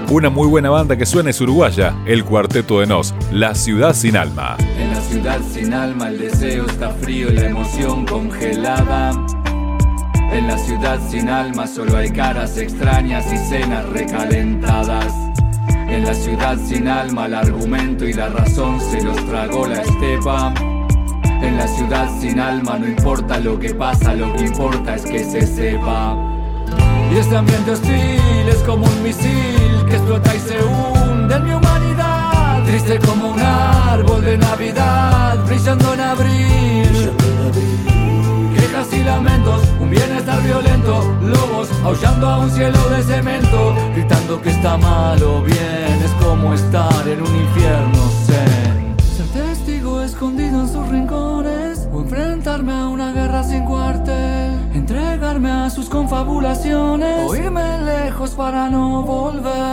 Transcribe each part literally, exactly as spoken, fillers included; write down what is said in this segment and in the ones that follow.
Una muy buena banda que suena es uruguaya, el Cuarteto de Nos, La Ciudad Sin Alma. En la ciudad sin alma el deseo está frío y la emoción congelada. En la ciudad sin alma solo hay caras extrañas y cenas recalentadas. En la ciudad sin alma el argumento y la razón se los tragó la estepa. En la ciudad sin alma no importa lo que pasa, lo que importa es que se sepa. Y este ambiente hostil es como un misil que explota y se hunde en mi humanidad. Triste como un árbol de Navidad, brillando en abril. Quejas y lamentos, un bienestar violento. Lobos aullando a un cielo de cemento, gritando que está mal o bien. Es como estar en un infierno zen. Ser testigo escondido en sus rincones, o enfrentarme a una guerra sin cuartel. Entregarme a sus confabulaciones, o irme lejos para no volver.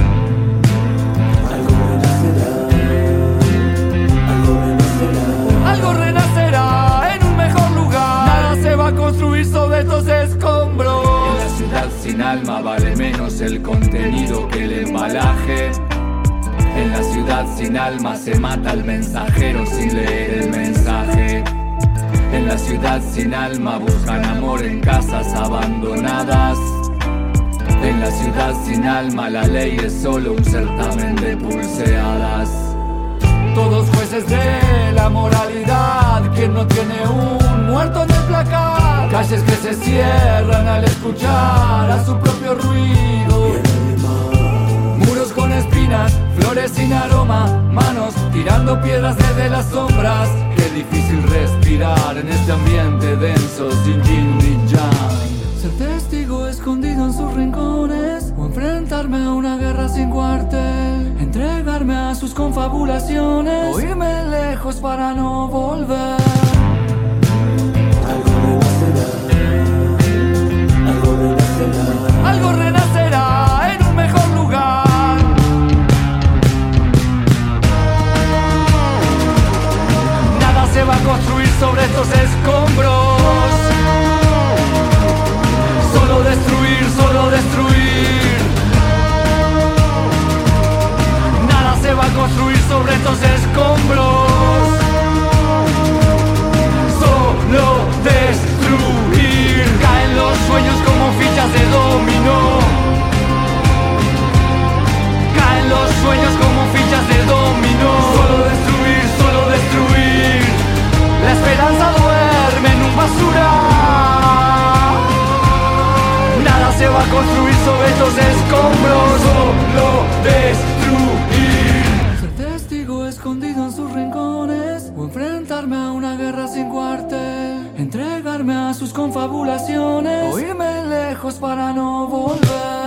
Algo renacerá, algo renacerá, algo renacerá en un mejor lugar. Nada se va a construir sobre estos escombros. En la ciudad sin alma vale menos el contenido que el embalaje. En la ciudad sin alma se mata al mensajero sin leer el mensaje. En la ciudad sin alma buscan amor en casas abandonadas. En la ciudad sin alma la ley es solo un certamen de pulseadas. Todos jueces de la moralidad, quien no tiene un muerto en el placar. Calles que se cierran al escuchar a su propio ruido. Muros con espinas, flores sin aroma, manos tirando piedras desde las sombras. Qué difícil respirar en este ambiente denso sin yin ni yang. Ser testigo escondido en sus rincones, o enfrentarme a una guerra sin cuartel. Entregarme a sus confabulaciones, o irme lejos para no volver. algo renacerá, algo renacerá, Algo renacerá en un mejor lugar. Nada se va a construir sobre estos escombros. Solo destruir, solo destruir. Nada se va a construir sobre estos escombros. Solo destruir. Caen los sueños como fichas de dominó. Caen los sueños como fichas de dominó. Solo destruir, solo destruir. La esperanza duerme en un basural. Nada se va a construir sobre estos escombros. Solo destruir. Ser testigo escondido en sus rincones, o enfrentarme a una guerra sin cuartel. Entregarme a sus confabulaciones, o irme lejos para no volver.